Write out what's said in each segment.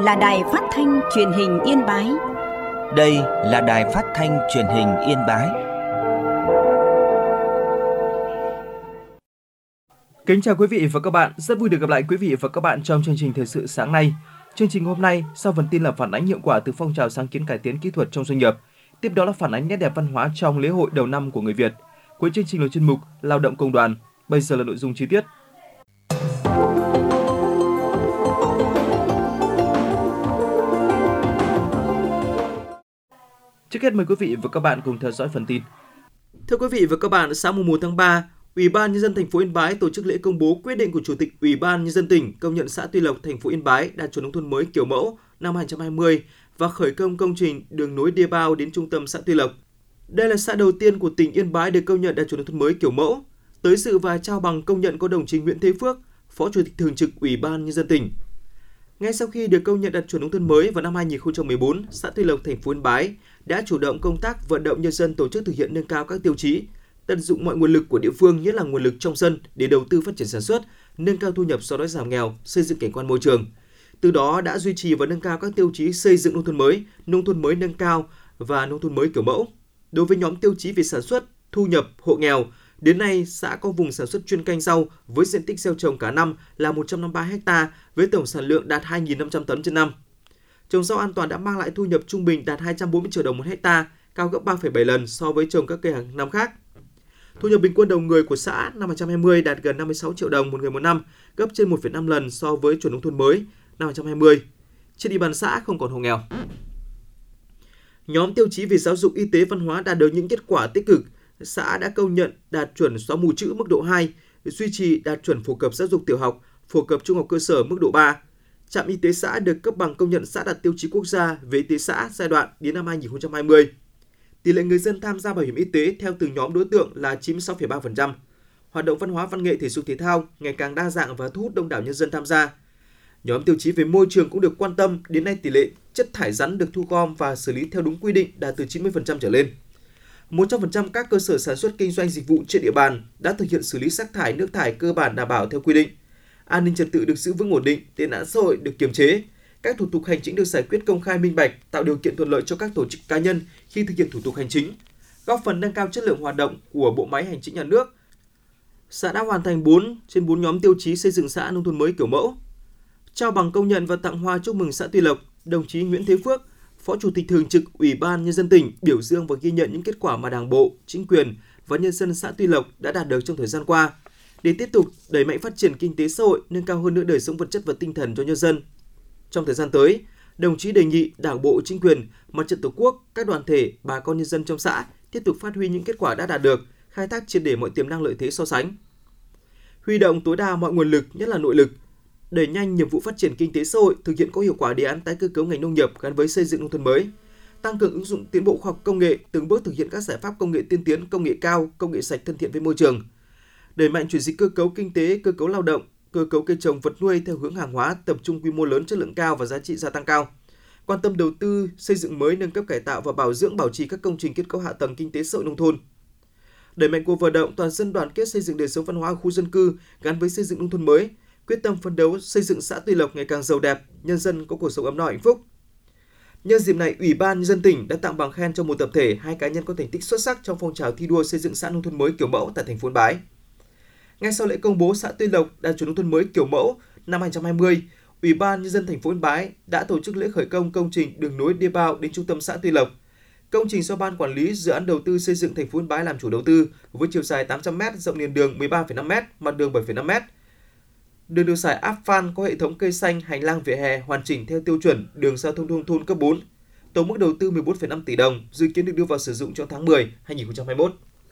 là Đài Phát thanh Truyền hình Yên Bái. Đây là Đài Phát thanh Truyền hình Yên Bái. Kính chào quý vị và các bạn, rất vui được gặp lại quý vị và các bạn trong chương trình thời sự sáng nay. Chương trình hôm nay, sau phần tin là phản ánh hiệu quả từ phong trào sáng kiến cải tiến kỹ thuật trong doanh nghiệp. Tiếp đó là phản ánh nét đẹp văn hóa trong lễ hội đầu năm của người Việt. Cuối chương trình là chuyên mục Lao động công đoàn. Bây giờ là nội dung chi tiết. Trước hết mời quý vị và các bạn cùng theo dõi phần tin. Thưa quý vị và các bạn, sáng mùng 1 tháng 3, Ủy ban Nhân dân thành phố Yên Bái tổ chức lễ công bố quyết định của Chủ tịch Ủy ban Nhân dân tỉnh công nhận xã Tuy Lộc, thành phố Yên Bái đạt chuẩn nông thôn mới kiểu mẫu năm 2020 và khởi công công trình đường nối đê bao đến trung tâm xã Tuy Lộc. Đây là xã đầu tiên của tỉnh Yên Bái được công nhận đạt chuẩn nông thôn mới kiểu mẫu. Tới dự và trao bằng công nhận có đồng chí Nguyễn Thế Phước, Phó Chủ tịch Thường trực Ủy ban Nhân dân tỉnh. Ngay sau khi được công nhận đạt chuẩn nông thôn mới vào năm 2014, xã Tuy Lộc, thành phố Yên Bái đã chủ động công tác vận động nhân dân tổ chức thực hiện nâng cao các tiêu chí, tận dụng mọi nguồn lực của địa phương, nhất là nguồn lực trong dân để đầu tư phát triển sản xuất, nâng cao thu nhập xóa đói giảm nghèo, xây dựng cảnh quan môi trường. Từ đó đã duy trì và nâng cao các tiêu chí xây dựng nông thôn mới nâng cao và nông thôn mới kiểu mẫu. Đối với nhóm tiêu chí về sản xuất, thu nhập, hộ nghèo, đến nay xã có vùng sản xuất chuyên canh rau với diện tích gieo trồng cả năm là 153 ha với tổng sản lượng đạt 2.500 tấn trên năm. Trồng rau an toàn đã mang lại thu nhập trung bình đạt 240 triệu đồng một hecta, cao gấp 3,7 lần so với trồng các cây hàng năm khác. Thu nhập bình quân đầu người của xã năm 2020 đạt gần 56 triệu đồng một người một năm, gấp trên 1,5 lần so với chuẩn nông thôn mới năm 2020. Trên địa bàn xã không còn hộ nghèo. Nhóm tiêu chí về giáo dục, y tế, văn hóa đạt được những kết quả tích cực. Xã đã công nhận đạt chuẩn xóa mù chữ mức độ 2, duy trì đạt chuẩn phổ cập giáo dục tiểu học, phổ cập trung học cơ sở mức độ 3. Trạm y tế xã được cấp bằng công nhận xã đạt tiêu chí quốc gia về y tế xã giai đoạn đến năm 2020. Tỷ lệ người dân tham gia bảo hiểm y tế theo từng nhóm đối tượng là 96,3%. Hoạt động văn hóa, văn nghệ, thể dục thể thao ngày càng đa dạng và thu hút đông đảo nhân dân tham gia. Nhóm tiêu chí về môi trường cũng được quan tâm, đến nay tỷ lệ chất thải rắn được thu gom và xử lý theo đúng quy định đạt từ 90% trở lên. 100% các cơ sở sản xuất kinh doanh dịch vụ trên địa bàn đã thực hiện xử lý rác thải, nước thải cơ bản đảm bảo theo quy định. An ninh trật tự được giữ vững ổn định, tệ nạn xã hội được kiềm chế. Các thủ tục hành chính được giải quyết công khai minh bạch, tạo điều kiện thuận lợi cho các tổ chức cá nhân khi thực hiện thủ tục hành chính, góp phần nâng cao chất lượng hoạt động của bộ máy hành chính nhà nước. Xã đã hoàn thành 4 trên 4 nhóm tiêu chí xây dựng xã nông thôn mới kiểu mẫu. Trao bằng công nhận và tặng hoa chúc mừng xã Tuy Lộc, đồng chí Nguyễn Thế Phước, Phó Chủ tịch Thường trực Ủy ban Nhân dân tỉnh biểu dương và ghi nhận những kết quả mà Đảng bộ, chính quyền và nhân dân xã Tuy Lộc đã đạt được trong thời gian qua, để tiếp tục đẩy mạnh phát triển kinh tế xã hội, nâng cao hơn nữa đời sống vật chất và tinh thần cho nhân dân. Trong thời gian tới, đồng chí đề nghị Đảng bộ, chính quyền, Mặt trận Tổ quốc, các đoàn thể, bà con nhân dân trong xã tiếp tục phát huy những kết quả đã đạt được, khai thác triệt để mọi tiềm năng lợi thế so sánh. Huy động tối đa mọi nguồn lực, nhất là nội lực, đẩy nhanh nhiệm vụ phát triển kinh tế xã hội, thực hiện có hiệu quả đề án tái cơ cấu ngành nông nghiệp gắn với xây dựng nông thôn mới, tăng cường ứng dụng tiến bộ khoa học công nghệ, từng bước thực hiện các giải pháp công nghệ tiên tiến, công nghệ cao, công nghệ sạch thân thiện với môi trường. Đẩy mạnh chuyển dịch cơ cấu kinh tế, cơ cấu lao động, cơ cấu cây trồng vật nuôi theo hướng hàng hóa, tập trung quy mô lớn, chất lượng cao và giá trị gia tăng cao. Quan tâm đầu tư xây dựng mới, nâng cấp cải tạo và bảo dưỡng bảo trì các công trình kết cấu hạ tầng kinh tế xã hội nông thôn. Đẩy mạnh cuộc vận động toàn dân đoàn kết xây dựng đời sống văn hóa khu dân cư gắn với xây dựng nông thôn mới, quyết tâm phấn đấu xây dựng xã Tuy Lộc ngày càng giàu đẹp, nhân dân có cuộc sống ấm no hạnh phúc. Nhân dịp này, Ủy ban Nhân dân tỉnh đã tặng bằng khen cho một tập thể, 2 cá nhân có thành tích xuất sắc trong phong trào thi đua xây dựng xã nông thôn mới kiểu mẫu tại thành phố Yên Bái. Ngay sau lễ công bố xã Tuy Lộc đạt chuẩn nông thôn mới kiểu mẫu năm 2020, Ủy ban Nhân dân thành phố Yên Bái đã tổ chức lễ khởi công công trình đường nối đê bao đến trung tâm xã Tuy Lộc. Công trình do Ban Quản lý Dự án Đầu tư xây dựng thành phố Yên Bái làm chủ đầu tư với chiều dài 800m, rộng nền đường 13,5m, mặt đường 7,5m. Đường được xài áp phan có hệ thống cây xanh, hành lang vỉa hè hoàn chỉnh theo tiêu chuẩn đường giao thông nông thôn cấp 4. Tổng mức đầu tư 14,5 tỷ đồng, dự kiến được đưa vào sử dụng trong tháng 10 2021.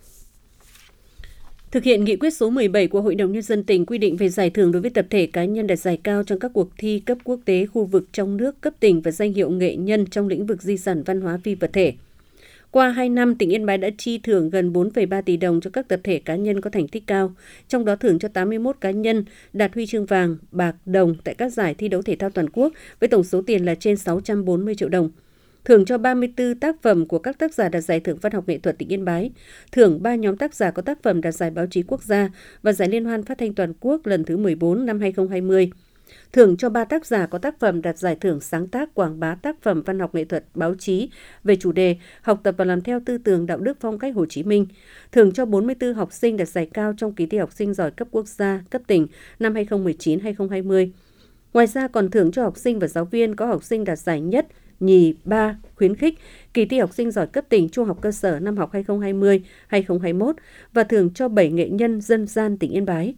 Thực hiện nghị quyết số 17 của Hội đồng Nhân dân tỉnh quy định về giải thưởng đối với tập thể cá nhân đạt giải cao trong các cuộc thi cấp quốc tế, khu vực, trong nước, cấp tỉnh và danh hiệu nghệ nhân trong lĩnh vực di sản văn hóa phi vật thể. Qua 2 năm, tỉnh Yên Bái đã chi thưởng gần 4,3 tỷ đồng cho các tập thể cá nhân có thành tích cao, trong đó thưởng cho 81 cá nhân đạt huy chương vàng, bạc, đồng tại các giải thi đấu thể thao toàn quốc với tổng số tiền là trên 640 triệu đồng. Thưởng cho 34 tác phẩm của các tác giả đạt giải thưởng văn học nghệ thuật tỉnh Yên Bái, thưởng 3 nhóm tác giả có tác phẩm đạt giải báo chí quốc gia và giải liên hoan phát thanh toàn quốc lần thứ 14 năm 2020. Thưởng cho 3 tác giả có tác phẩm đạt giải thưởng sáng tác quảng bá tác phẩm văn học nghệ thuật báo chí về chủ đề học tập và làm theo tư tưởng đạo đức phong cách Hồ Chí Minh. Thưởng cho 44 học sinh đạt giải cao trong kỳ thi học sinh giỏi cấp quốc gia, cấp tỉnh năm 2019-2020. Ngoài ra còn thưởng cho học sinh và giáo viên có học sinh đạt giải nhất, nhì, ba, khuyến khích kỳ thi học sinh giỏi cấp tỉnh trung học cơ sở năm học 2020-2021 và thưởng cho 7 nghệ nhân dân gian tỉnh Yên Bái.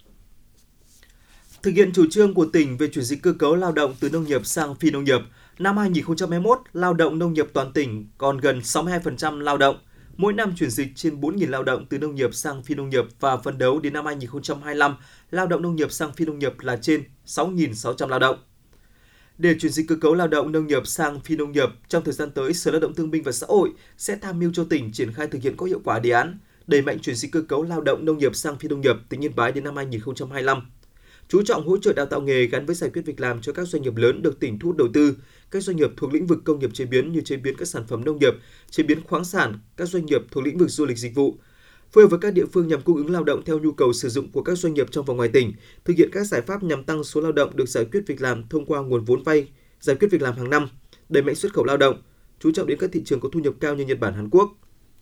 Thực hiện chủ trương của tỉnh về chuyển dịch cơ cấu lao động từ nông nghiệp sang phi nông nghiệp, năm 2021, lao động nông nghiệp toàn tỉnh còn gần 62% lao động. Mỗi năm chuyển dịch trên 4.000 lao động từ nông nghiệp sang phi nông nghiệp và phấn đấu đến năm 2025, lao động nông nghiệp sang phi nông nghiệp là trên 6.600 lao động. Để chuyển dịch cơ cấu lao động nông nghiệp sang phi nông nghiệp, trong thời gian tới, Sở Lao động Thương binh và Xã hội sẽ tham mưu cho tỉnh triển khai thực hiện có hiệu quả đề án đẩy mạnh chuyển dịch cơ cấu lao động nông nghiệp sang phi nông nghiệp tỉnh Yên Bái đến năm 2025. Chú trọng hỗ trợ đào tạo nghề gắn với giải quyết việc làm cho các doanh nghiệp lớn được tỉnh thu hút đầu tư, các doanh nghiệp thuộc lĩnh vực công nghiệp chế biến như chế biến các sản phẩm nông nghiệp, chế biến khoáng sản, các doanh nghiệp thuộc lĩnh vực du lịch dịch vụ. Phối hợp với các địa phương nhằm cung ứng lao động theo nhu cầu sử dụng của các doanh nghiệp trong và ngoài tỉnh, thực hiện các giải pháp nhằm tăng số lao động được giải quyết việc làm thông qua nguồn vốn vay, giải quyết việc làm hàng năm, đẩy mạnh xuất khẩu lao động, chú trọng đến các thị trường có thu nhập cao như Nhật Bản, Hàn Quốc.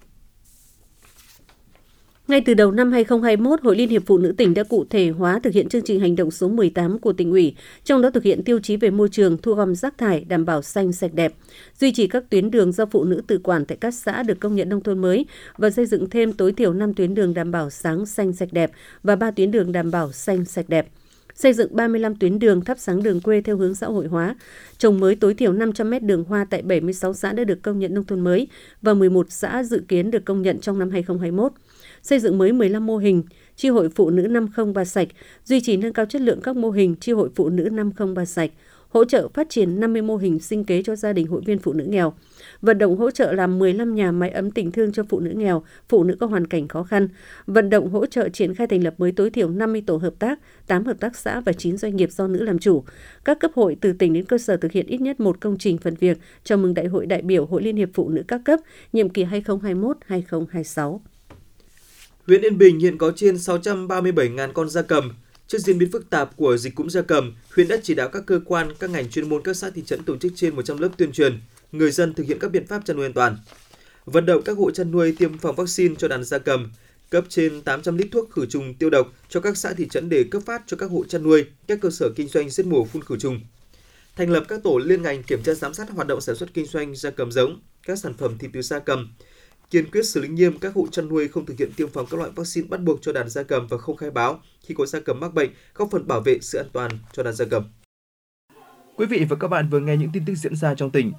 Ngay từ đầu năm 2021, Hội Liên hiệp Phụ nữ tỉnh đã cụ thể hóa thực hiện chương trình hành động số 18 của tỉnh ủy, trong đó thực hiện tiêu chí về môi trường, thu gom rác thải, đảm bảo xanh sạch đẹp, duy trì các tuyến đường do phụ nữ tự quản tại các xã được công nhận nông thôn mới và xây dựng thêm tối thiểu 5 tuyến đường đảm bảo sáng xanh sạch đẹp và 3 tuyến đường đảm bảo xanh sạch đẹp. Xây dựng 35 tuyến đường thắp sáng đường quê theo hướng xã hội hóa, trồng mới tối thiểu 500 m đường hoa tại 76 xã đã được công nhận nông thôn mới và 11 xã dự kiến được công nhận trong năm 2021. Xây dựng mới 15 mô hình chi hội phụ nữ 503 sạch, duy trì nâng cao chất lượng các mô hình chi hội phụ nữ 503 sạch, hỗ trợ phát triển 50 mô hình sinh kế cho gia đình hội viên phụ nữ nghèo, vận động hỗ trợ làm 15 nhà máy ấm tình thương cho phụ nữ nghèo, phụ nữ có hoàn cảnh khó khăn, vận động hỗ trợ triển khai thành lập mới tối thiểu 50 tổ hợp tác, 8 hợp tác xã và 9 doanh nghiệp do nữ làm chủ. Các cấp hội từ tỉnh đến cơ sở thực hiện ít nhất một công trình phần việc chào mừng Đại hội đại biểu Hội Liên hiệp Phụ nữ các cấp, nhiệm kỳ 2021-2026. Huyện Yên Bình hiện có trên 637.000 con gia cầm. Trước diễn biến phức tạp của dịch cúm gia cầm, huyện đã chỉ đạo các cơ quan, các ngành chuyên môn các xã thị trấn tổ chức trên 100 lớp tuyên truyền, người dân thực hiện các biện pháp chăn nuôi an toàn. Vận động các hộ chăn nuôi tiêm phòng vaccine cho đàn gia cầm, cấp trên 800 lít thuốc khử trùng tiêu độc cho các xã thị trấn để cấp phát cho các hộ chăn nuôi, các cơ sở kinh doanh giết mổ phun khử trùng. Thành lập các tổ liên ngành kiểm tra giám sát hoạt động sản xuất kinh doanh gia cầm giống, các sản phẩm thịt từ gia cầm. Kiên quyết xử lý nghiêm các hộ chăn nuôi không thực hiện tiêm phòng các loại vaccine bắt buộc cho đàn gia cầm và không khai báo khi có gia cầm mắc bệnh, góp phần bảo vệ sự an toàn cho đàn gia cầm. Quý vị và các bạn vừa nghe những tin tức diễn ra trong tỉnh.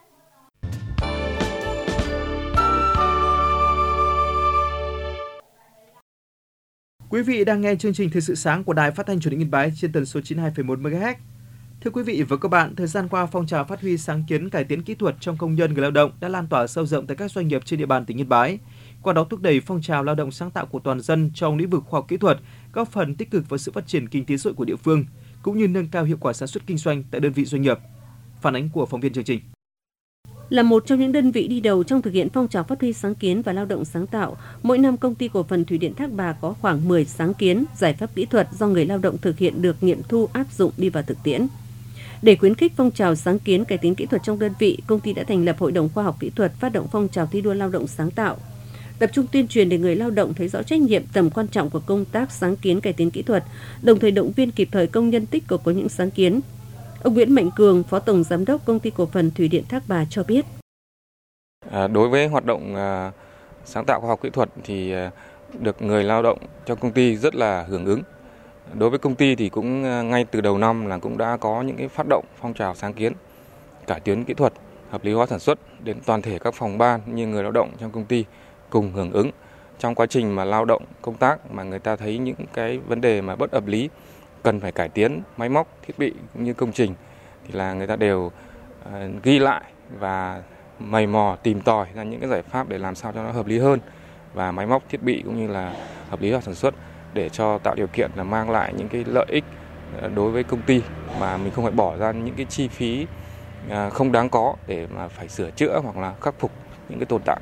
Quý vị đang nghe chương trình Thời sự sáng của Đài Phát thanh Truyền hình Yên Bái trên tần số 92,1 MHz. Thưa quý vị và các bạn, thời gian qua, phong trào phát huy sáng kiến cải tiến kỹ thuật trong công nhân người lao động đã lan tỏa sâu rộng tại các doanh nghiệp trên địa bàn tỉnh Yên Bái. Qua đó thúc đẩy phong trào lao động sáng tạo của toàn dân trong lĩnh vực khoa học kỹ thuật, góp phần tích cực vào sự phát triển kinh tế xã hội của địa phương, cũng như nâng cao hiệu quả sản xuất kinh doanh tại đơn vị doanh nghiệp. Phản ánh của phóng viên chương trình. Là một trong những đơn vị đi đầu trong thực hiện phong trào phát huy sáng kiến và lao động sáng tạo, mỗi năm Công ty Cổ phần Thủy điện Thác Bà có khoảng 10 sáng kiến, giải pháp kỹ thuật do người lao động thực hiện được nghiệm thu áp dụng đi vào thực tiễn. Để khuyến khích phong trào sáng kiến cải tiến kỹ thuật trong đơn vị, công ty đã thành lập Hội đồng Khoa học Kỹ thuật phát động phong trào thi đua lao động sáng tạo, tập trung tuyên truyền để người lao động thấy rõ trách nhiệm, tầm quan trọng của công tác sáng kiến cải tiến kỹ thuật, đồng thời động viên kịp thời công nhân tích cực có những sáng kiến. Ông Nguyễn Mạnh Cường, Phó Tổng Giám đốc Công ty Cổ phần Thủy điện Thác Bà cho biết. Đối với hoạt động sáng tạo khoa học kỹ thuật thì được người lao động trong công ty rất là hưởng ứng. Đối với công ty thì cũng ngay từ đầu năm là cũng đã có những cái phát động phong trào sáng kiến, cải tiến kỹ thuật, hợp lý hóa sản xuất đến toàn thể các phòng ban như người lao động trong công ty cùng hưởng ứng. Trong quá trình mà lao động công tác mà người ta thấy những cái vấn đề mà bất hợp lý, cần phải cải tiến máy móc, thiết bị cũng như công trình thì là người ta đều ghi lại và mày mò tìm tòi ra những cái giải pháp để làm sao cho nó hợp lý hơn và máy móc thiết bị cũng như là hợp lý hóa sản xuất để cho tạo điều kiện là mang lại những cái lợi ích đối với công ty mà mình không phải bỏ ra những cái chi phí không đáng có để mà phải sửa chữa hoặc là khắc phục những cái tồn tại.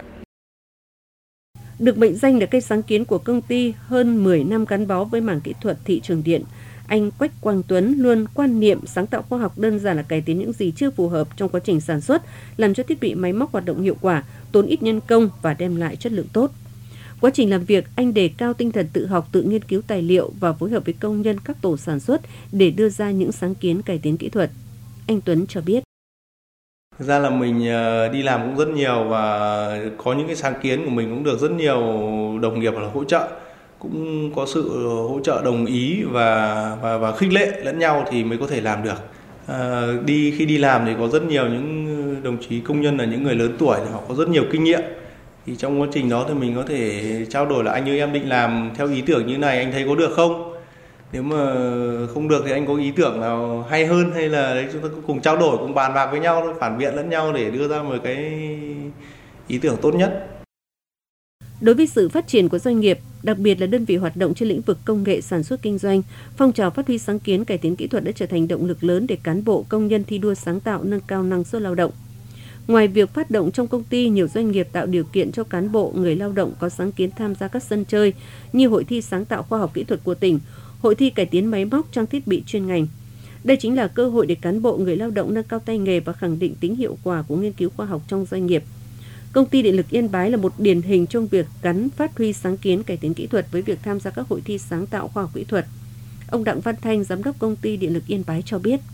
Được mệnh danh là cây sáng kiến của công ty hơn 10 năm gắn bó với mảng kỹ thuật thị trường điện, Anh Quách Quang Tuấn luôn quan niệm sáng tạo khoa học đơn giản là cải tiến những gì chưa phù hợp trong quá trình sản xuất, làm cho thiết bị máy móc hoạt động hiệu quả, tốn ít nhân công và đem lại chất lượng tốt. Quá trình làm việc, anh đề cao tinh thần tự học, tự nghiên cứu tài liệu và phối hợp với công nhân các tổ sản xuất để đưa ra những sáng kiến cải tiến kỹ thuật. Anh Tuấn cho biết. Thực ra là mình đi làm cũng rất nhiều và có những cái sáng kiến của mình cũng được rất nhiều đồng nghiệp là hỗ trợ, cũng có sự hỗ trợ đồng ý và khích lệ lẫn nhau thì mới có thể làm được. Khi đi làm thì có rất nhiều những đồng chí công nhân là những người lớn tuổi, họ có rất nhiều kinh nghiệm. Thì trong quá trình đó thì mình có thể trao đổi là anh ơi, em định làm theo ý tưởng như này, anh thấy có được không? Nếu mà không được thì anh có ý tưởng nào hay hơn, hay là đấy chúng ta cùng trao đổi, cùng bàn bạc với nhau, phản biện lẫn nhau để đưa ra một cái ý tưởng tốt nhất. Đối với sự phát triển của doanh nghiệp, đặc biệt là đơn vị hoạt động trên lĩnh vực công nghệ sản xuất kinh doanh, phong trào phát huy sáng kiến cải tiến kỹ thuật đã trở thành động lực lớn để cán bộ, công nhân thi đua sáng tạo, nâng cao năng suất lao động. Ngoài việc phát động trong công ty, nhiều doanh nghiệp tạo điều kiện cho cán bộ, người lao động có sáng kiến tham gia các sân chơi như hội thi sáng tạo khoa học kỹ thuật của tỉnh, hội thi cải tiến máy móc, trang thiết bị chuyên ngành. Đây chính là cơ hội để cán bộ, người lao động nâng cao tay nghề và khẳng định tính hiệu quả của nghiên cứu khoa học trong doanh nghiệp. Công ty Điện lực Yên Bái là một điển hình trong việc gắn phát huy sáng kiến cải tiến kỹ thuật với việc tham gia các hội thi sáng tạo khoa học kỹ thuật. Ông Đặng Văn Thanh, giám đốc công ty Điện lực Yên Bái cho biết.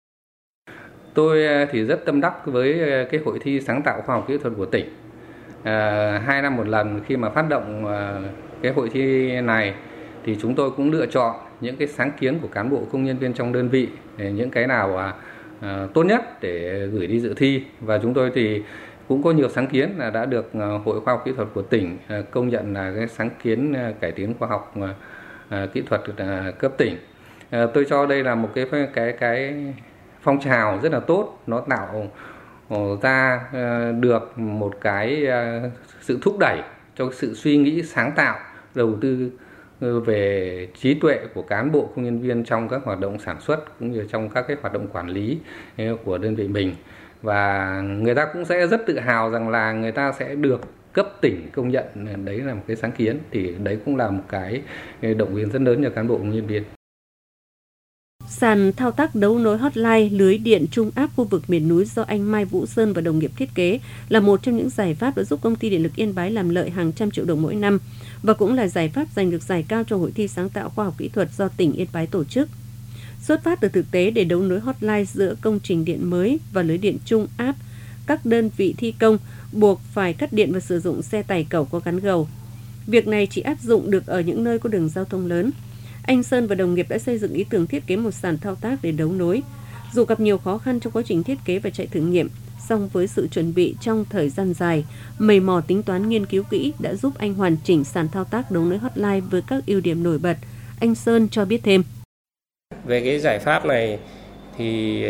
Tôi thì rất tâm đắc với cái hội thi sáng tạo khoa học kỹ thuật của tỉnh. 2 năm một lần khi mà phát động cái hội thi này thì chúng tôi cũng lựa chọn những cái sáng kiến của cán bộ công nhân viên trong đơn vị, những cái nào tốt nhất để gửi đi dự thi, và chúng tôi thì cũng có nhiều sáng kiến là đã được Hội Khoa học Kỹ thuật của tỉnh công nhận là cái sáng kiến cải tiến khoa học kỹ thuật cấp tỉnh. Tôi cho đây là một cái phong trào rất là tốt, nó tạo ra được một cái sự thúc đẩy cho sự suy nghĩ sáng tạo, đầu tư về trí tuệ của cán bộ công nhân viên trong các hoạt động sản xuất cũng như trong các cái hoạt động quản lý của đơn vị mình. Và người ta cũng sẽ rất tự hào rằng là người ta sẽ được cấp tỉnh công nhận, đấy là một cái sáng kiến, thì đấy cũng là một cái động viên rất lớn cho cán bộ công nhân viên. Sàn thao tác đấu nối hotline lưới điện trung áp khu vực miền núi do anh Mai Vũ Sơn và đồng nghiệp thiết kế là một trong những giải pháp đã giúp công ty Điện lực Yên Bái làm lợi hàng trăm triệu đồng mỗi năm và cũng là giải pháp giành được giải cao trong hội thi sáng tạo khoa học kỹ thuật do tỉnh Yên Bái tổ chức. Xuất phát từ thực tế để đấu nối hotline giữa công trình điện mới và lưới điện trung áp, các đơn vị thi công buộc phải cắt điện và sử dụng xe tải cẩu có gắn gầu. Việc này chỉ áp dụng được ở những nơi có đường giao thông lớn. Anh Sơn và đồng nghiệp đã xây dựng ý tưởng thiết kế một sàn thao tác để đấu nối. Dù gặp nhiều khó khăn trong quá trình thiết kế và chạy thử nghiệm, song với sự chuẩn bị trong thời gian dài, mày mò tính toán nghiên cứu kỹ đã giúp anh hoàn chỉnh sàn thao tác đấu nối hotline với các ưu điểm nổi bật. Anh Sơn cho biết thêm. Về cái giải pháp này thì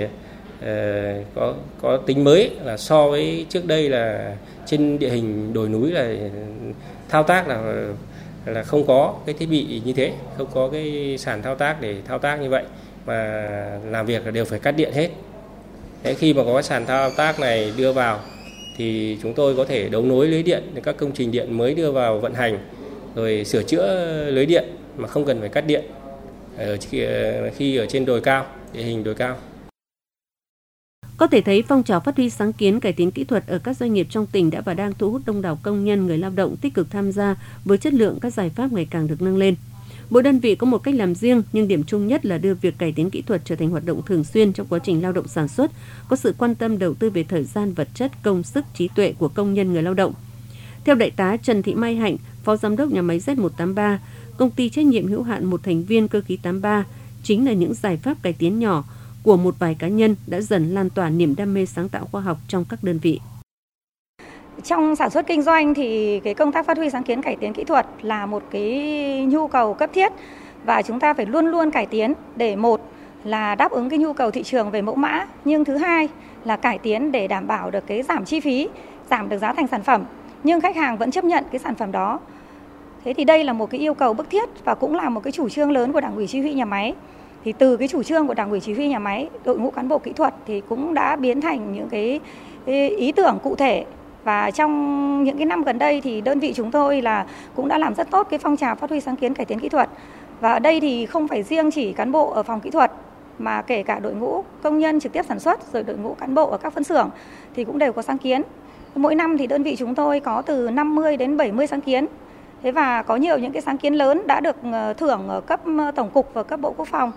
có tính mới là so với trước đây là trên địa hình đồi núi là thao tác là không có cái thiết bị như thế, không có cái sàn thao tác để thao tác như vậy, mà làm việc là đều phải cắt điện hết. Thế khi mà có sàn thao tác này đưa vào thì chúng tôi có thể đấu nối lưới điện, các công trình điện mới đưa vào vận hành, rồi sửa chữa lưới điện mà không cần phải cắt điện khi ở trên đồi cao, địa hình đồi cao. Có thể thấy phong trào phát huy sáng kiến cải tiến kỹ thuật ở các doanh nghiệp trong tỉnh đã và đang thu hút đông đảo công nhân, người lao động tích cực tham gia với chất lượng các giải pháp ngày càng được nâng lên. Mỗi đơn vị có một cách làm riêng nhưng điểm chung nhất là đưa việc cải tiến kỹ thuật trở thành hoạt động thường xuyên trong quá trình lao động sản xuất, có sự quan tâm đầu tư về thời gian, vật chất, công sức, trí tuệ của công nhân, người lao động. Theo Đại tá Trần Thị Mai Hạnh, Phó Giám đốc nhà máy Z183, công ty trách nhiệm hữu hạn một thành viên cơ khí 83, chính là những giải pháp cải tiến nhỏ của một vài cá nhân đã dần lan tỏa niềm đam mê sáng tạo khoa học trong các đơn vị. Trong sản xuất kinh doanh thì cái công tác phát huy sáng kiến cải tiến kỹ thuật là một cái nhu cầu cấp thiết và chúng ta phải luôn luôn cải tiến để một là đáp ứng cái nhu cầu thị trường về mẫu mã, nhưng thứ hai là cải tiến để đảm bảo được cái giảm chi phí, giảm được giá thành sản phẩm nhưng khách hàng vẫn chấp nhận cái sản phẩm đó. Thế thì đây là một cái yêu cầu bức thiết và cũng là một cái chủ trương lớn của Đảng ủy Chỉ huy nhà máy. Thì từ cái chủ trương của Đảng ủy Chỉ huy nhà máy, đội ngũ cán bộ kỹ thuật thì cũng đã biến thành những cái ý tưởng cụ thể. Và trong những cái năm gần đây thì đơn vị chúng tôi là cũng đã làm rất tốt cái phong trào phát huy sáng kiến cải tiến kỹ thuật. Và ở đây thì không phải riêng chỉ cán bộ ở phòng kỹ thuật mà kể cả đội ngũ công nhân trực tiếp sản xuất rồi đội ngũ cán bộ ở các phân xưởng thì cũng đều có sáng kiến. Mỗi năm thì đơn vị chúng tôi có từ 50 đến 70 sáng kiến. Thế và có nhiều những cái sáng kiến lớn đã được thưởng ở cấp tổng cục và cấp Bộ Quốc phòng.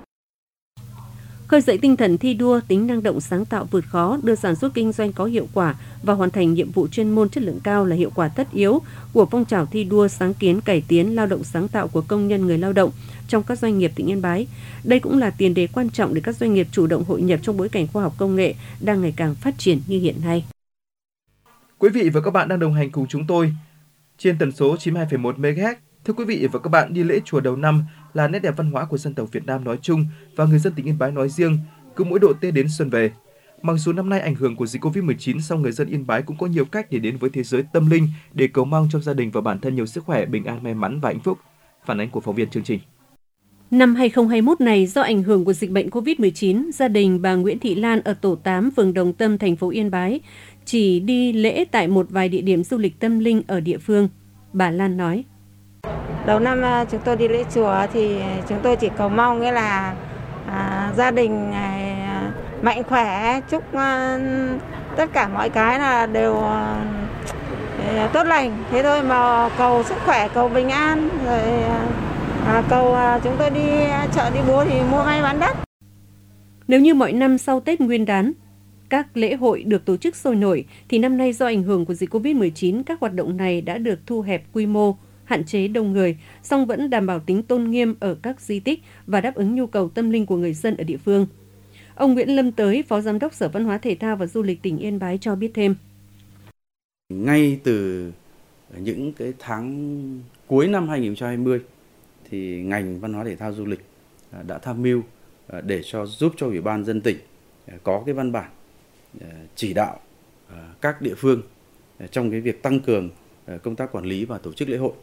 Khơi dậy tinh thần thi đua, tính năng động sáng tạo vượt khó, đưa sản xuất kinh doanh có hiệu quả và hoàn thành nhiệm vụ chuyên môn chất lượng cao là hiệu quả tất yếu của phong trào thi đua sáng kiến cải tiến lao động sáng tạo của công nhân người lao động trong các doanh nghiệp tỉnh Yên Bái. Đây cũng là tiền đề quan trọng để các doanh nghiệp chủ động hội nhập trong bối cảnh khoa học công nghệ đang ngày càng phát triển như hiện nay. Quý vị và các bạn đang đồng hành cùng chúng tôi trên tần số 92,1 MHz. Thưa quý vị và các bạn, đi lễ chùa đầu năm là nét đẹp văn hóa của dân tộc Việt Nam nói chung và người dân tỉnh Yên Bái nói riêng. Cứ mỗi độ Tết đến xuân về, mặc dù năm nay ảnh hưởng của dịch Covid-19, song người dân Yên Bái cũng có nhiều cách để đến với thế giới tâm linh để cầu mong cho gia đình và bản thân nhiều sức khỏe, bình an, may mắn và hạnh phúc. Phản ánh của phóng viên chương trình. Năm 2021 này, do ảnh hưởng của dịch bệnh Covid-19, gia đình bà Nguyễn Thị Lan ở tổ 8 phường Đồng Tâm, thành phố Yên Bái chỉ đi lễ tại một vài địa điểm du lịch tâm linh ở địa phương. Bà Lan nói: Đầu năm chúng tôi đi lễ chùa thì chúng tôi chỉ cầu mong nghĩa là gia đình mạnh khỏe, chúc tất cả mọi cái là đều tốt lành. Thế thôi mà cầu sức khỏe, cầu bình an, rồi cầu chúng tôi đi chợ đi búa thì mua may bán đắt. Nếu như mọi năm sau Tết Nguyên đán, các lễ hội được tổ chức sôi nổi, thì năm nay do ảnh hưởng của dịch Covid-19, các hoạt động này đã được thu hẹp quy mô, hạn chế đông người, song vẫn đảm bảo tính tôn nghiêm ở các di tích và đáp ứng nhu cầu tâm linh của người dân ở địa phương. Ông Nguyễn Lâm Tới, Phó Giám đốc Sở Văn hóa Thể thao và Du lịch tỉnh Yên Bái cho biết thêm. Ngay từ những cái tháng cuối năm 2020, thì ngành Văn hóa Thể thao Du lịch đã tham mưu để giúp cho Ủy ban dân tỉnh có cái văn bản chỉ đạo các địa phương trong cái việc tăng cường công tác quản lý và tổ chức lễ hội.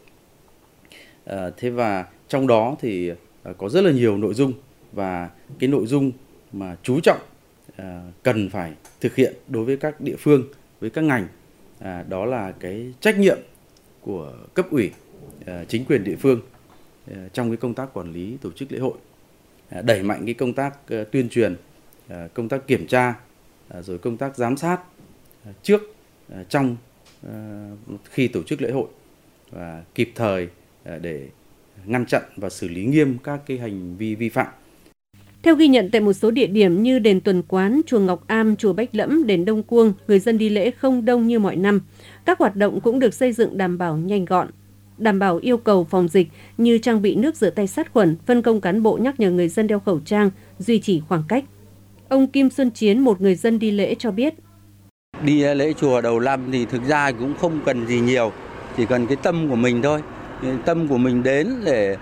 Thế và trong đó thì có rất là nhiều nội dung, và cái nội dung mà chú trọng cần phải thực hiện đối với các địa phương, với các ngành, đó là cái trách nhiệm của cấp ủy, chính quyền địa phương trong cái công tác quản lý tổ chức lễ hội, đẩy mạnh cái công tác tuyên truyền, công tác kiểm tra, rồi công tác giám sát trước, trong, khi tổ chức lễ hội, và kịp thời để ngăn chặn và xử lý nghiêm các cái hành vi vi phạm. Theo ghi nhận tại một số địa điểm như đền Tuần Quán, chùa Ngọc Am, chùa Bách Lẫm, đền Đông Cuông, người dân đi lễ không đông như mọi năm. Các hoạt động cũng được xây dựng đảm bảo nhanh gọn, đảm bảo yêu cầu phòng dịch như trang bị nước rửa tay sát khuẩn, phân công cán bộ nhắc nhở người dân đeo khẩu trang, duy trì khoảng cách. Ông Kim Xuân Chiến, một người dân đi lễ cho biết. Đi lễ chùa đầu năm thì thực ra cũng không cần gì nhiều, chỉ cần cái tâm của mình thôi. Tâm của mình đến để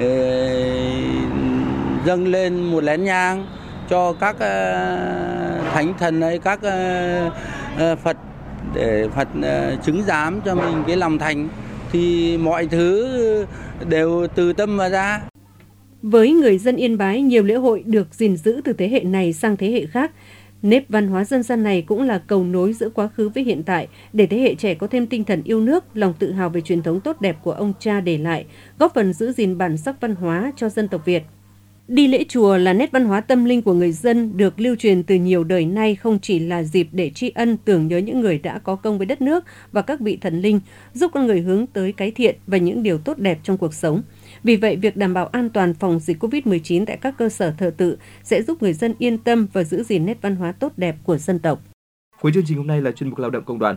dâng lên một nén nhang cho các thánh thần ấy, các Phật, để Phật chứng giám cho mình cái lòng thành, thì mọi thứ đều từ tâm mà ra. Với người dân Yên Bái, nhiều lễ hội được gìn giữ từ thế hệ này sang thế hệ khác. Nếp văn hóa dân gian này cũng là cầu nối giữa quá khứ với hiện tại, để thế hệ trẻ có thêm tinh thần yêu nước, lòng tự hào về truyền thống tốt đẹp của ông cha để lại, góp phần giữ gìn bản sắc văn hóa cho dân tộc Việt. Đi lễ chùa là nét văn hóa tâm linh của người dân được lưu truyền từ nhiều đời nay, không chỉ là dịp để tri ân tưởng nhớ những người đã có công với đất nước và các vị thần linh, giúp con người hướng tới cái thiện và những điều tốt đẹp trong cuộc sống. Vì vậy, việc đảm bảo an toàn phòng dịch Covid-19 tại các cơ sở thờ tự sẽ giúp người dân yên tâm và giữ gìn nét văn hóa tốt đẹp của dân tộc. Cuối chương trình hôm nay là chuyên mục Lao động Công đoàn.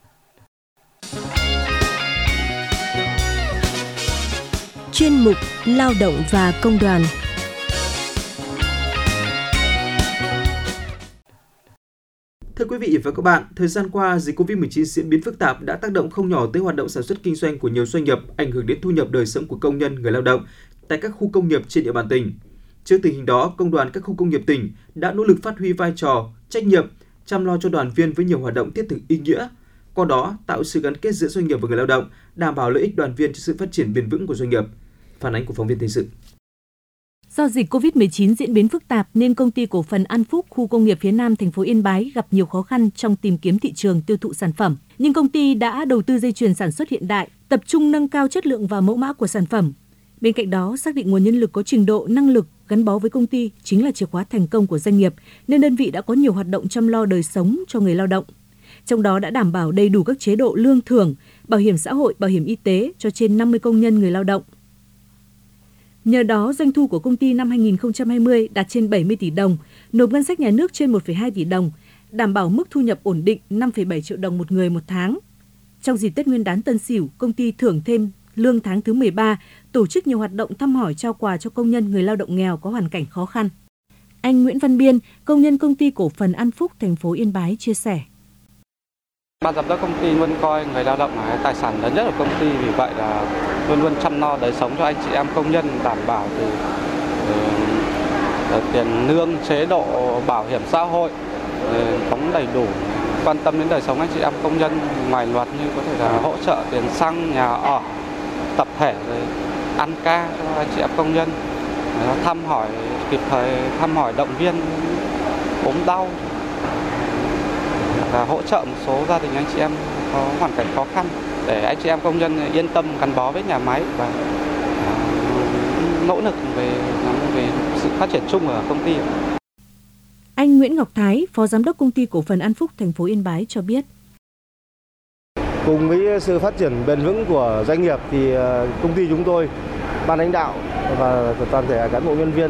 Chuyên mục Lao động và Công đoàn. Thưa quý vị và các bạn, thời gian qua, dịch Covid-19 diễn biến phức tạp đã tác động không nhỏ tới hoạt động sản xuất kinh doanh của nhiều doanh nghiệp, ảnh hưởng đến thu nhập đời sống của công nhân, người lao động tại các khu công nghiệp trên địa bàn tỉnh. Trước tình hình đó, công đoàn các khu công nghiệp tỉnh đã nỗ lực phát huy vai trò, trách nhiệm, chăm lo cho đoàn viên với nhiều hoạt động thiết thực ý nghĩa, qua đó tạo sự gắn kết giữa doanh nghiệp và người lao động, đảm bảo lợi ích đoàn viên cho sự phát triển bền vững của doanh nghiệp. Phản ánh của phóng viên thời sự. Do dịch Covid-19 diễn biến phức tạp nên công ty cổ phần An Phúc, khu công nghiệp phía Nam thành phố Yên Bái gặp nhiều khó khăn trong tìm kiếm thị trường tiêu thụ sản phẩm. Nhưng công ty đã đầu tư dây chuyền sản xuất hiện đại, tập trung nâng cao chất lượng và mẫu mã của sản phẩm. Bên cạnh đó, xác định nguồn nhân lực có trình độ, năng lực gắn bó với công ty chính là chìa khóa thành công của doanh nghiệp, nên đơn vị đã có nhiều hoạt động chăm lo đời sống cho người lao động. Trong đó đã đảm bảo đầy đủ các chế độ lương thưởng, bảo hiểm xã hội, bảo hiểm y tế cho trên 50 công nhân người lao động. Nhờ đó, doanh thu của công ty năm 2020 đạt trên 70 tỷ đồng, nộp ngân sách nhà nước trên 1,2 tỷ đồng, đảm bảo mức thu nhập ổn định 5,7 triệu đồng một người một tháng. Trong dịp Tết Nguyên đán Tân Sửu, công ty thưởng thêm lương tháng thứ 13, tổ chức nhiều hoạt động thăm hỏi trao quà cho công nhân người lao động nghèo có hoàn cảnh khó khăn. Anh Nguyễn Văn Biên, công nhân công ty cổ phần An Phúc, thành phố Yên Bái chia sẻ. Ban giám đốc công ty luôn coi người lao động là tài sản lớn nhất của công ty, vì vậy là luôn luôn chăm lo đời sống cho anh chị em công nhân, đảm bảo từ tiền lương, chế độ, bảo hiểm xã hội, đóng đầy đủ, quan tâm đến đời sống anh chị em công nhân ngoài luật, như có thể là hỗ trợ tiền xăng, nhà ở, tập thể, rồi ăn ca cho anh chị em công nhân, thăm hỏi kịp thời, thăm hỏi động viên ốm đau, và hỗ trợ một số gia đình anh chị em có hoàn cảnh khó khăn để anh chị em công nhân yên tâm gắn bó với nhà máy và nỗ lực về sự phát triển chung ở công ty. Anh Nguyễn Ngọc Thái, Phó Giám đốc Công ty Cổ phần An Phúc, thành phố Yên Bái cho biết. Cùng với sự phát triển bền vững của doanh nghiệp thì công ty chúng tôi, ban lãnh đạo và toàn thể cán bộ nhân viên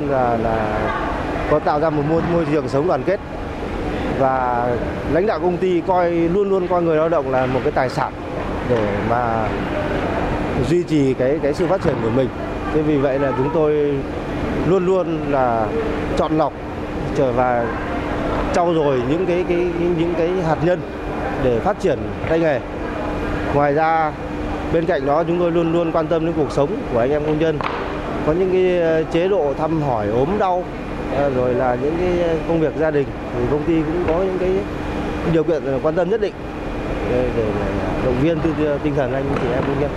là có tạo ra một môi trường sống đoàn kết, và lãnh đạo công ty luôn luôn coi người lao động là một cái tài sản để mà duy trì cái sự phát triển của mình. Thế vì vậy là chúng tôi luôn luôn là chọn lọc và trau dồi những cái hạt nhân để phát triển tay nghề. Ngoài ra, bên cạnh đó chúng tôi luôn luôn quan tâm đến cuộc sống của anh em công nhân, có những cái chế độ thăm hỏi ốm đau, rồi là những cái công việc gia đình thì công ty cũng có những cái điều kiện quan tâm nhất định để động viên tinh thần anh chị em công nhân.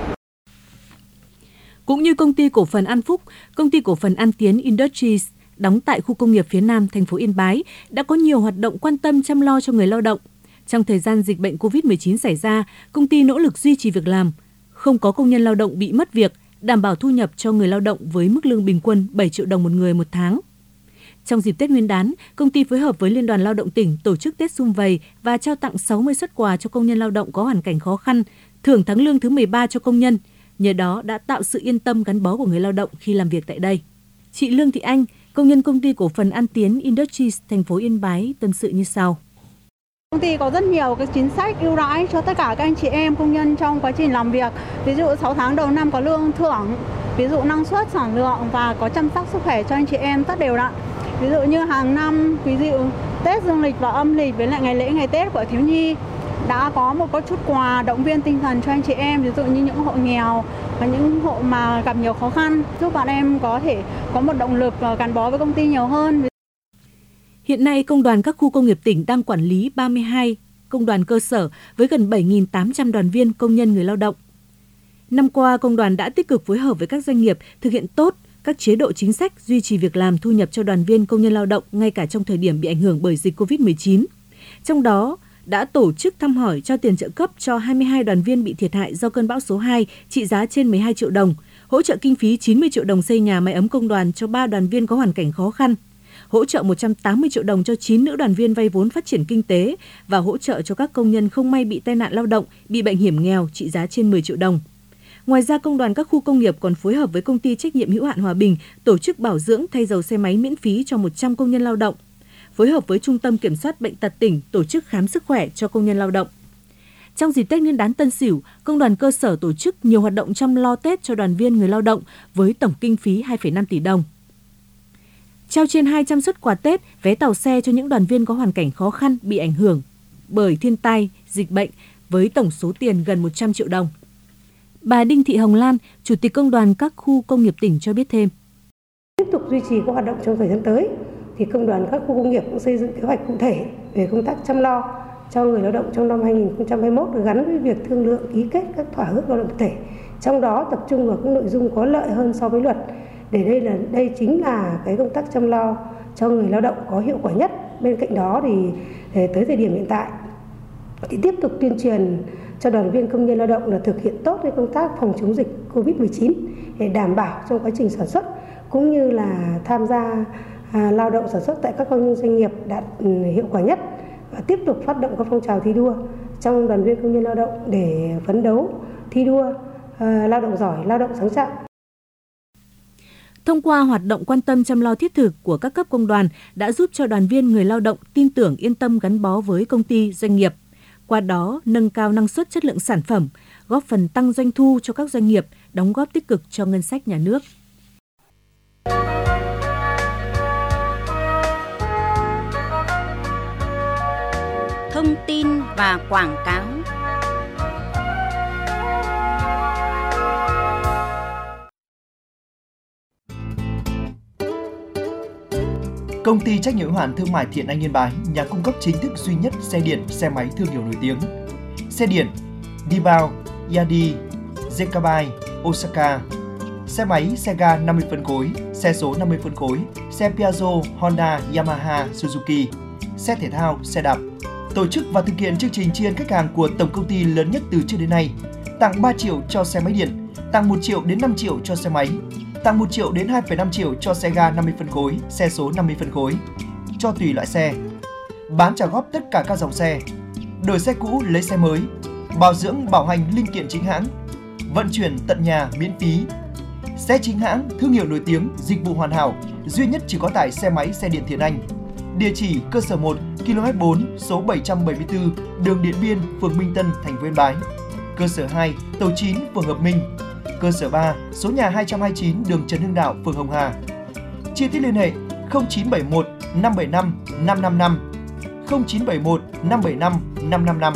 Cũng như công ty cổ phần An Phúc, công ty cổ phần An Tiến Industries đóng tại khu công nghiệp phía Nam thành phố Yên Bái đã có nhiều hoạt động quan tâm chăm lo cho người lao động. Trong thời gian dịch bệnh COVID-19 xảy ra, công ty nỗ lực duy trì việc làm, không có công nhân lao động bị mất việc, đảm bảo thu nhập cho người lao động với mức lương bình quân 7 triệu đồng một người một tháng. Trong dịp Tết Nguyên đán, công ty phối hợp với Liên đoàn Lao động tỉnh tổ chức Tết Sum Vầy và trao tặng 60 suất quà cho công nhân lao động có hoàn cảnh khó khăn, thưởng tháng lương thứ 13 cho công nhân. Nhờ đó đã tạo sự yên tâm gắn bó của người lao động khi làm việc tại đây. Chị Lương Thị Anh, công nhân công ty cổ phần An Tiến Industries thành phố Yên Bái tâm sự như sau. Công ty có rất nhiều cái chính sách ưu đãi cho tất cả các anh chị em công nhân trong quá trình làm việc. Ví dụ 6 tháng đầu năm có lương thưởng, ví dụ năng suất, sản lượng và có chăm sóc sức khỏe cho anh chị em rất đều đặn. Ví dụ như hàng năm, ví dụ Tết dương lịch và âm lịch với lại ngày lễ ngày Tết của thiếu nhi đã có một chút quà động viên tinh thần cho anh chị em, ví dụ như những hộ nghèo và những hộ mà gặp nhiều khó khăn, giúp bạn em có thể có một động lực gắn bó với công ty nhiều hơn. Hiện nay, Công đoàn các khu công nghiệp tỉnh đang quản lý 32 công đoàn cơ sở với gần 7.800 đoàn viên công nhân người lao động. Năm qua, công đoàn đã tích cực phối hợp với các doanh nghiệp thực hiện tốt các chế độ chính sách duy trì việc làm, thu nhập cho đoàn viên công nhân lao động ngay cả trong thời điểm bị ảnh hưởng bởi dịch COVID-19. Trong đó, đã tổ chức thăm hỏi cho tiền trợ cấp cho 22 đoàn viên bị thiệt hại do cơn bão số 2 trị giá trên 12 triệu đồng, hỗ trợ kinh phí 90 triệu đồng xây nhà mái ấm công đoàn cho 3 đoàn viên có hoàn cảnh khó khăn, hỗ trợ 180 triệu đồng cho 9 nữ đoàn viên vay vốn phát triển kinh tế và hỗ trợ cho các công nhân không may bị tai nạn lao động, bị bệnh hiểm nghèo trị giá trên 10 triệu đồng. Ngoài ra, Công đoàn các khu công nghiệp còn phối hợp với Công ty trách nhiệm hữu hạn Hòa Bình tổ chức bảo dưỡng thay dầu xe máy miễn phí cho 100 công nhân lao động, phối hợp với Trung tâm Kiểm soát Bệnh tật tỉnh tổ chức khám sức khỏe cho công nhân lao động. Trong dịp Tết Nguyên đán Tân Sửu, Công đoàn cơ sở tổ chức nhiều hoạt động chăm lo Tết cho đoàn viên người lao động với tổng kinh phí 2,5 tỷ đồng. Trao trên 200 suất quà Tết, vé tàu xe cho những đoàn viên có hoàn cảnh khó khăn bị ảnh hưởng bởi thiên tai, dịch bệnh với tổng số tiền gần 100 triệu đồng. Bà Đinh Thị Hồng Lan, Chủ tịch Công đoàn các khu công nghiệp tỉnh cho biết thêm. Tiếp tục duy trì các hoạt động trong thời gian tới, thì Công đoàn các khu công nghiệp cũng xây dựng kế hoạch cụ thể về công tác chăm lo cho người lao động trong năm 2021 gắn với việc thương lượng ký kết các thỏa ước lao động tập thể. Trong đó tập trung vào các nội dung có lợi hơn so với luật, để đây chính là cái công tác chăm lo cho người lao động có hiệu quả nhất. Bên cạnh đó thì tới thời điểm hiện tại thì tiếp tục tuyên truyền cho đoàn viên công nhân lao động là thực hiện tốt cái công tác phòng chống dịch Covid-19 để đảm bảo trong quá trình sản xuất cũng như là tham gia lao động sản xuất tại các doanh nghiệp đạt hiệu quả nhất và tiếp tục phát động các phong trào thi đua trong đoàn viên công nhân lao động để phấn đấu thi đua lao động giỏi, lao động sáng tạo. Thông qua hoạt động quan tâm chăm lo thiết thực của các cấp công đoàn đã giúp cho đoàn viên người lao động tin tưởng yên tâm gắn bó với công ty, doanh nghiệp. Qua đó, nâng cao năng suất chất lượng sản phẩm, góp phần tăng doanh thu cho các doanh nghiệp, đóng góp tích cực cho ngân sách nhà nước. Thông tin và quảng cáo. Công ty trách nhiệm hữu hạn thương mại Thiện Anh Yên Bái, nhà cung cấp chính thức duy nhất xe điện, xe máy thương hiệu nổi tiếng. Xe điện Dibao, Yadi, Zekabai, Osaka. Xe máy, xe ga 50 phân khối, xe số 50 phân khối, xe Piaggio, Honda, Yamaha, Suzuki. Xe thể thao, xe đạp. Tổ chức và thực hiện chương trình tri ân khách hàng của tổng công ty lớn nhất từ trước đến nay. Tặng 3 triệu cho xe máy điện, tặng 1 triệu đến 5 triệu cho xe máy, tặng 1 triệu đến 2,5 triệu cho xe ga 50 phân khối, xe số 50 phân khối, cho tùy loại xe. Bán trả góp tất cả các dòng xe, đổi xe cũ lấy xe mới, bảo dưỡng bảo hành linh kiện chính hãng, vận chuyển tận nhà miễn phí. Xe chính hãng, thương hiệu nổi tiếng, dịch vụ hoàn hảo, duy nhất chỉ có tại xe máy xe điện Thiện Anh. Địa chỉ cơ sở 1, km 4, số 774, đường Điện Biên, phường Minh Tân, thành phố Yên Bái. Cơ sở 2, tổ 9, phường Hợp Minh. Cơ sở 3, số nhà 229, đường Trần Hưng Đạo, phường Hồng Hà. Chi tiết liên hệ 0971 575 555, 0971 575 555.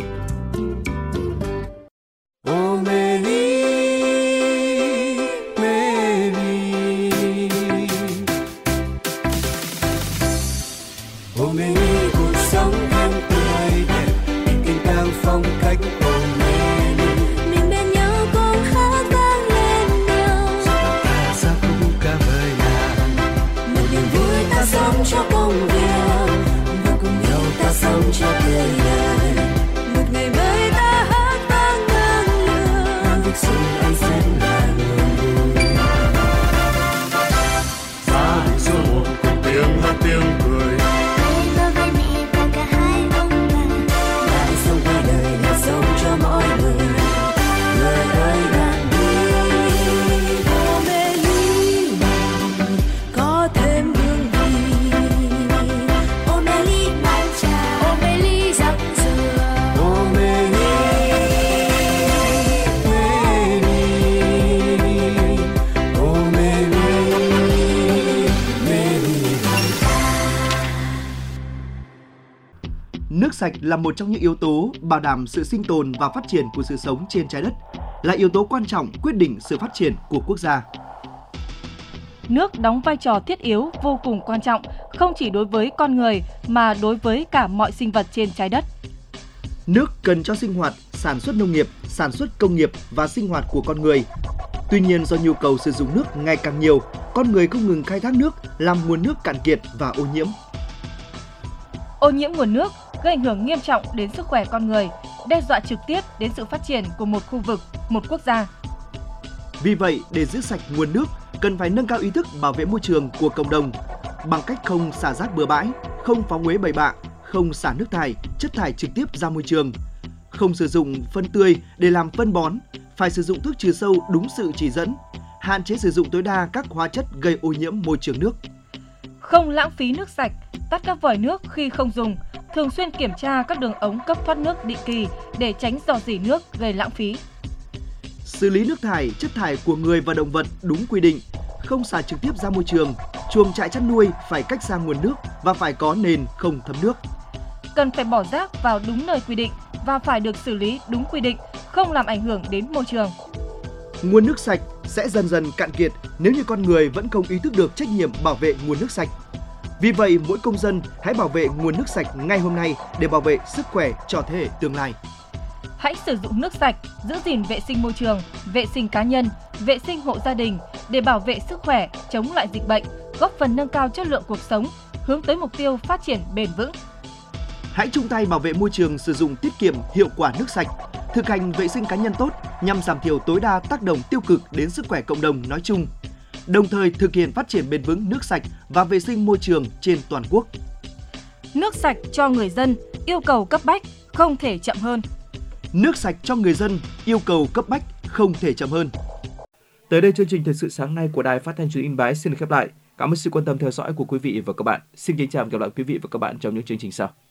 Nước sạch là một trong những yếu tố bảo đảm sự sinh tồn và phát triển của sự sống trên trái đất, là yếu tố quan trọng quyết định sự phát triển của quốc gia. Nước đóng vai trò thiết yếu vô cùng quan trọng, không chỉ đối với con người mà đối với cả mọi sinh vật trên trái đất. Nước cần cho sinh hoạt, sản xuất nông nghiệp, sản xuất công nghiệp và sinh hoạt của con người. Tuy nhiên, do nhu cầu sử dụng nước ngày càng nhiều, con người không ngừng khai thác nước, làm nguồn nước cạn kiệt và ô nhiễm. Ô nhiễm nguồn nước gây ảnh hưởng nghiêm trọng đến sức khỏe con người, đe dọa trực tiếp đến sự phát triển của một khu vực, một quốc gia. Vì vậy, để giữ sạch nguồn nước, cần phải nâng cao ý thức bảo vệ môi trường của cộng đồng bằng cách không xả rác bừa bãi, không phóng uế bậy bạ, không xả nước thải, chất thải trực tiếp ra môi trường, không sử dụng phân tươi để làm phân bón, phải sử dụng thuốc trừ sâu đúng sự chỉ dẫn, hạn chế sử dụng tối đa các hóa chất gây ô nhiễm môi trường nước. Không lãng phí nước sạch, tắt các vòi nước khi không dùng, thường xuyên kiểm tra các đường ống cấp thoát nước định kỳ để tránh rò rỉ nước gây lãng phí. Xử lý nước thải, chất thải của người và động vật đúng quy định, không xả trực tiếp ra môi trường. Chuồng trại chăn nuôi phải cách xa nguồn nước và phải có nền không thấm nước. Cần phải bỏ rác vào đúng nơi quy định và phải được xử lý đúng quy định, không làm ảnh hưởng đến môi trường. Nguồn nước sạch sẽ dần dần cạn kiệt nếu như con người vẫn không ý thức được trách nhiệm bảo vệ nguồn nước sạch. Vì vậy, mỗi công dân hãy bảo vệ nguồn nước sạch ngay hôm nay để bảo vệ sức khỏe cho thế hệ tương lai. Hãy sử dụng nước sạch, giữ gìn vệ sinh môi trường, vệ sinh cá nhân, vệ sinh hộ gia đình để bảo vệ sức khỏe, chống lại dịch bệnh, góp phần nâng cao chất lượng cuộc sống, hướng tới mục tiêu phát triển bền vững. Hãy chung tay bảo vệ môi trường, sử dụng tiết kiệm hiệu quả nước sạch. thực hành vệ sinh cá nhân tốt nhằm giảm thiểu tối đa tác động tiêu cực đến sức khỏe cộng đồng nói chung, đồng thời thực hiện phát triển bền vững nước sạch và vệ sinh môi trường trên toàn quốc. Nước sạch cho người dân, yêu cầu cấp bách, không thể chậm hơn. Nước sạch cho người dân, yêu cầu cấp bách, không thể chậm hơn. Tới đây chương trình Thời sự sáng nay của Đài Phát thanh Truyền hình Yên Bái xin được khép lại. Cảm ơn sự quan tâm theo dõi của quý vị và các bạn. Xin kính chào và gặp lại quý vị và các bạn trong những chương trình sau.